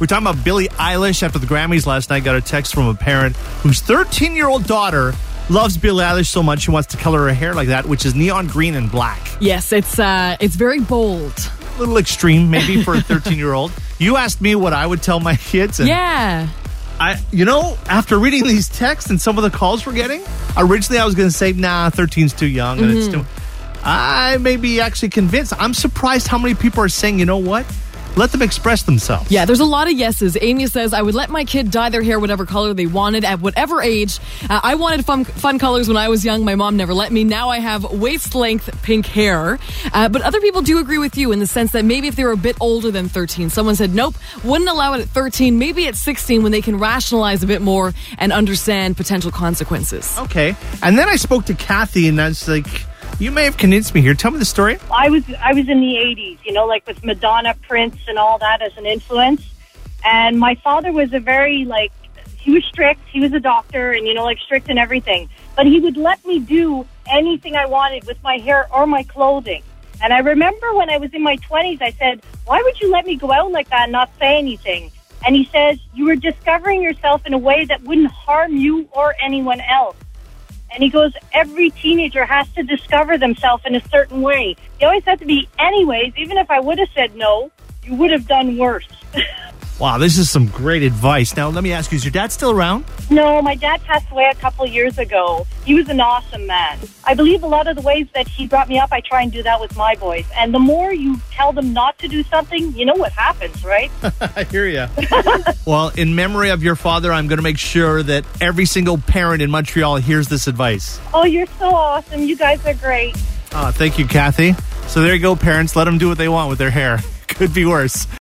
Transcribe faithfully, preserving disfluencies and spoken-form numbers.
We're talking about Billie Eilish. After the Grammys last night, got a text from a parent whose thirteen-year-old daughter loves Billie Eilish so much she wants to color her hair like that, which is neon green and black. Yes, it's uh, it's very bold. A little extreme, maybe, for a thirteen-year-old. You asked me what I would tell my kids. And Yeah. I, you know, after reading these texts and some of the calls we're getting, originally I was going to say, nah, thirteen's too young. And it's too. I may be actually convinced. I'm surprised how many people are saying, you know what? Let them express themselves. Yeah, there's a lot of yeses. Amy says, I would let my kid dye their hair whatever color they wanted at whatever age. Uh, I wanted fun, fun colors when I was young. My mom never let me. Now I have waist-length pink hair. Uh, but other people do agree with you in the sense that maybe if they were a bit older than thirteen, someone said, nope, wouldn't allow it at thirteen, maybe at sixteen when they can rationalize a bit more and understand potential consequences. Okay. And then I spoke to Kathy, and I was like, you may have convinced me here. Tell me the story. I was I was in the eighties, you know, like with Madonna, Prince, and all that as an influence. And my father was a very, like, he was strict. He was a doctor and, you know, like strict and everything. But he would let me do anything I wanted with my hair or my clothing. And I remember when I was in my twenties, I said, why would you let me go out like that and not say anything? And he says, you were discovering yourself in a way that wouldn't harm you or anyone else. And he goes, every teenager has to discover themselves in a certain way. He always had to be anyways. Even if I would have said no, you would have done worse. Wow, this is some great advice. Now, let me ask you, is your dad still around? No, my dad passed away a couple years ago. He was an awesome man. I believe a lot of the ways that he brought me up, I try and do that with my boys. And the more you tell them not to do something, you know what happens, right? I hear you. Well, in memory of your father, I'm going to make sure that every single parent in Montreal hears this advice. Oh, you're so awesome. You guys are great. Oh, thank you, Kathy. So there you go, parents. Let them do what they want with their hair. Could be worse.